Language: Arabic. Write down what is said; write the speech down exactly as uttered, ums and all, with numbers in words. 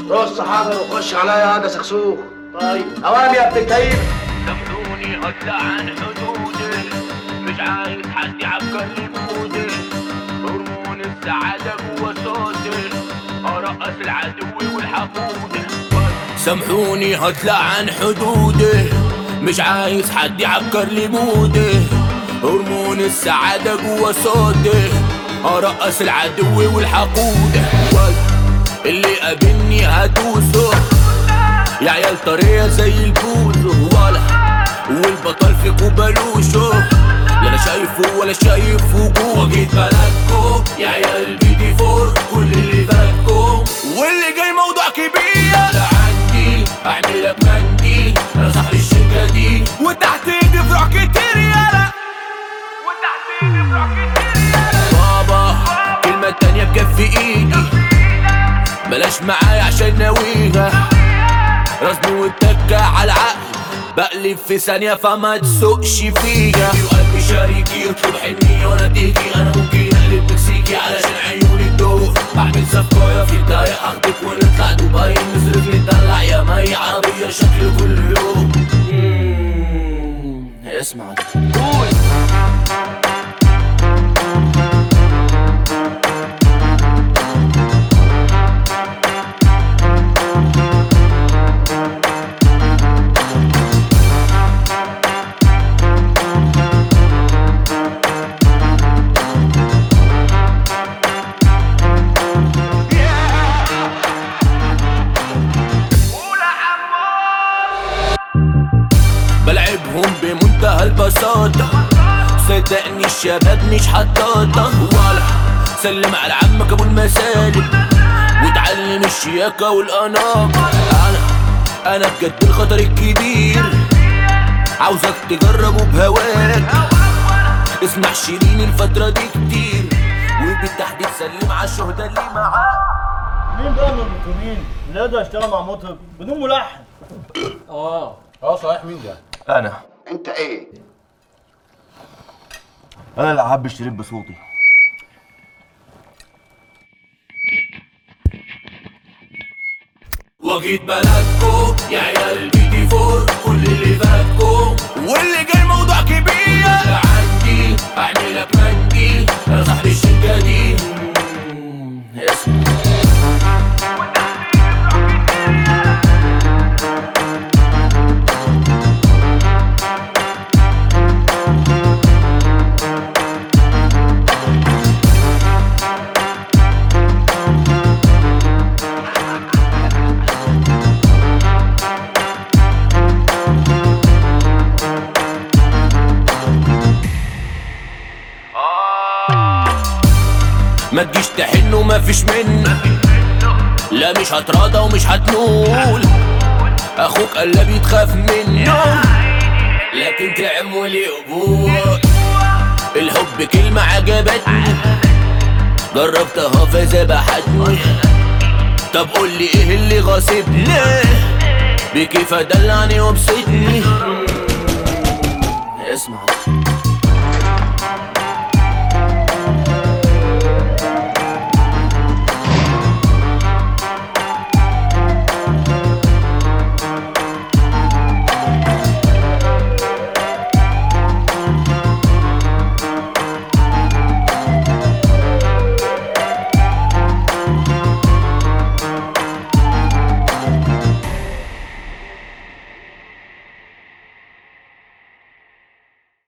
رص حجر وخش عليا هذا سكسوك. طيب اوام يا ابن الكيف. سامحوني هطلع عن حدودي، مش عايز حد يعكر لي مودي، هرمون السعادة جوا صوتي، ارقص العدو والحقود. سامحوني هطلع عن حدودي، مش عايز حد يعكر لي مودي، هرمون السعادة جوا صوتي، ارقص العدو والحقود. اللي قابلني هدوسه يا عيال طرية زي البوزو، ولا والبطل فيكو بلوشو، لا انا شايفه ولا شايف وجوه. جيت بلدكو يا عيال البي دي فور، كل اللي فاتكم واللي جاي موضوع كبير. لا عندي اعملك مندي، انا صاحب الشركة دي، وتحت ايدي فروع كتير يالا، وتحت ايدي فروع كتير يالا. بابا كلمة تانية بكفي ايدي، بلاش معايا عشان ناويها، رسمي والتكة على العقل، بقلب في ثانية فما تسوقش فيها. وقلبي شريكي يطلب حنية وانا تيجي، انا ممكن اقلب مكسيكي علشان عيوني تدوق، بعمل صفقاية في الدقايق اخدك ونطلع دبي، نصرف نتدلع يا مي، عربية شكل كل يوم. اسمع قول. بلعبهم بمنتهى البساطة، صدقني الشباب مش حطاطة، ولا سلم على عمك ابو المسالم وتعلم الشياكة والاناقة. انا انا بجد الخطر الكبير، عاوزك تجربه بهواك، اسمع شيرين الفترة دي كتير، وبالتحديد سلم على الشهداء اللي معاك. مين بقى من المطربين اللي يقدر يشتغل مع مطرب بدون ملحن؟ اه اه صحيح، مين ده؟ انا. انت ايه؟ انا اللي حابب الشريط بصوتي. وجيت بلدكو يا عيال البي دي فور، كل اللي فاتكم واللي جاي موضوع كبير. لا عندي اعملك مندي، انا صاحب الشركة دي. اسمع ما تجيش تحن وما فيش منه، لا مش هتراضى ومش هتنول، اخوك قلبي تخاف منه لكن تعب ولي قبول. الحب كلمة عجبتني، جربتها فذبحتني، طب قولي ايه اللي غاصبني، بكيف ادلعني وابسطني. اسمع